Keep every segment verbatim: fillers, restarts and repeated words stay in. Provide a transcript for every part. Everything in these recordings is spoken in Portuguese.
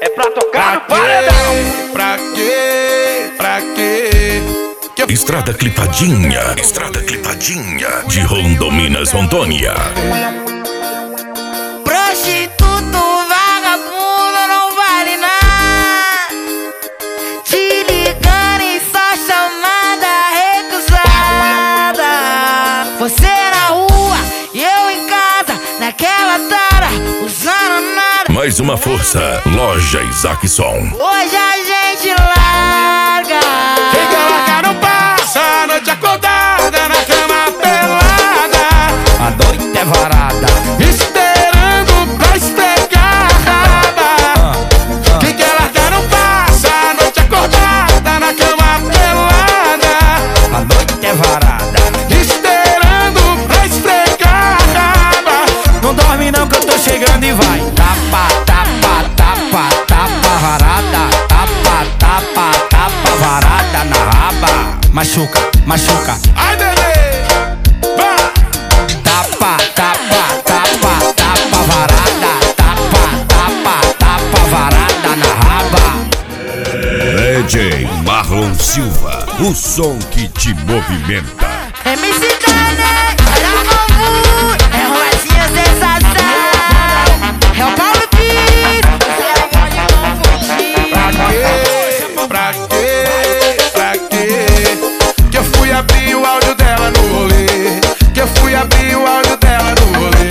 é pra tocar no paredão. Pra quê? Pra quê? Que... Estrada clipadinha, estrada clipadinha de Rondominas, Rondônia. Prostituto, vagabundo, não vale nada. Te ligando e só chamada recusada. Você na rua e eu em casa, naquela tara, usando nada. Mais uma força, Loja Isaacson. Hoje a gente larga. Quem quer largar não passa a noite acordada na cama pelada. A noite é varada, esperando pra esfregar a raba. Quem quer largar não passa a noite acordada na cama pelada. a noite é varada. Esperando pra esfregar a raba. Não dorme não que eu tô chegando e vai. Tapa, tapa, tapa, tapa varada. Tapa, tapa, tapa varada na raba. Machuca, machuca. Ai, bebê, vai. Tapa, tapa, tapa, tapa varada. Tapa, tapa, tapa varada na raba. D J Marlon Silva, o som que te movimenta. M C Dane, olha o amor, é Rosinha sensação. É o Paulo Pires, você pode confundir. Pra quê? Pra quê? Pra quê? Que eu fui abrir o áudio dela no rolê. Que eu fui abrir o áudio dela no rolê.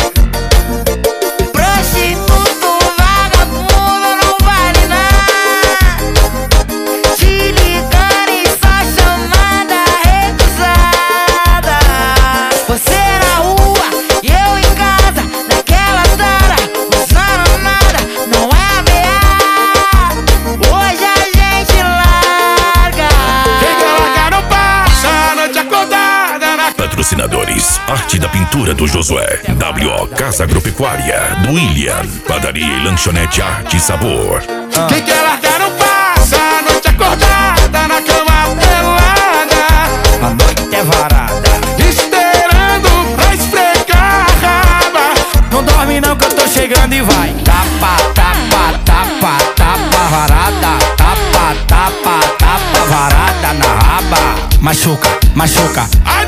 Prostituto, vagabundo, não vale nada. Te ligando e só chamada recusada. Você na rua e eu em casa, naquela tara, usando nada, não é ameaça. Hoje a gente larga. Quem quer largar não passa a noite acordada na... Patrocinadores: Arte da Pintura do Josué, W O Casa Agropecuária do William, Padaria e Lanchonete Arte e Sabor. Quem quer largar não passa a noite acordada na cama pelada. A noite é varada. Esperando pra esfregar a raba. Não dorme não que eu tô chegando e vai. Tapa, tapa, tapa, tapa varada. Tapa, tapa, tapa varada na raba. Machuca, machuca. Ai,